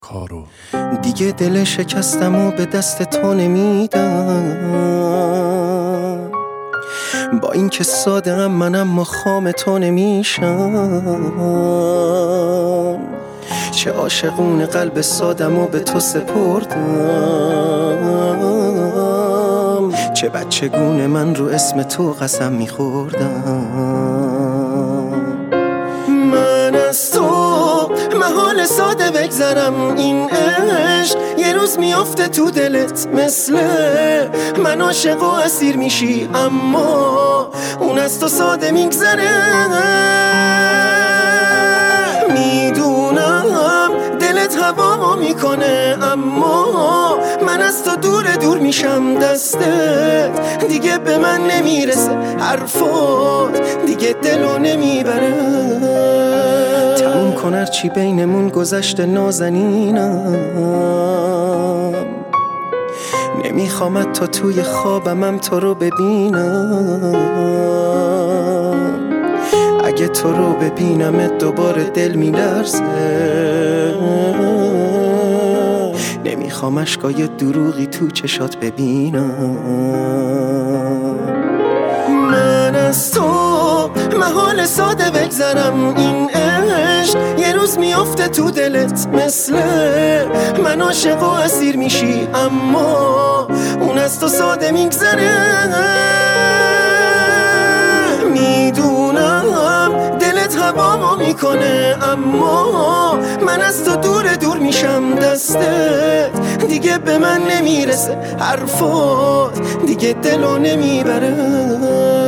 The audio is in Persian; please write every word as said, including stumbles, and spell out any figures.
کارو دیگه دل شکستم و به دست تو نمیدم، با این که ساده ام منم مخام تو نمیشم. چه عاشقون قلب سادم و به تو سپردم، چه بچگونه من رو اسم تو قسم میخوردم. من از تو محال ساده بگذرم، این عشق یه روز میافته تو دلت، مثل من عاشق و اسیر میشی، اما اون از تو ساده میگذره. میدونم دلت هوا میکنه، اما من از تو دور دور میشم. دستت دیگه به من نمیرسه، حرفات دیگه دلو نمیبره. تموم کن هرچی بینمون گذشته نازنینم، نمیخوام تا توی خوابمم تو رو ببینم. اگه تو رو ببینم دوباره دل میلرزه، نمیخوام اشکای دروغی تو چشات ببینم. من از تو محال ساده بگذرم، این عشق یه روز میافته تو دلت، مثل من عاشق و اسیر میشی، اما اون از تو ساده میگذره. میدونم دلت هوا میکنه، اما من از تو دور دور میشم. دستت دیگه به من نمیرسه، حرفات دیگه دلو نمیبره.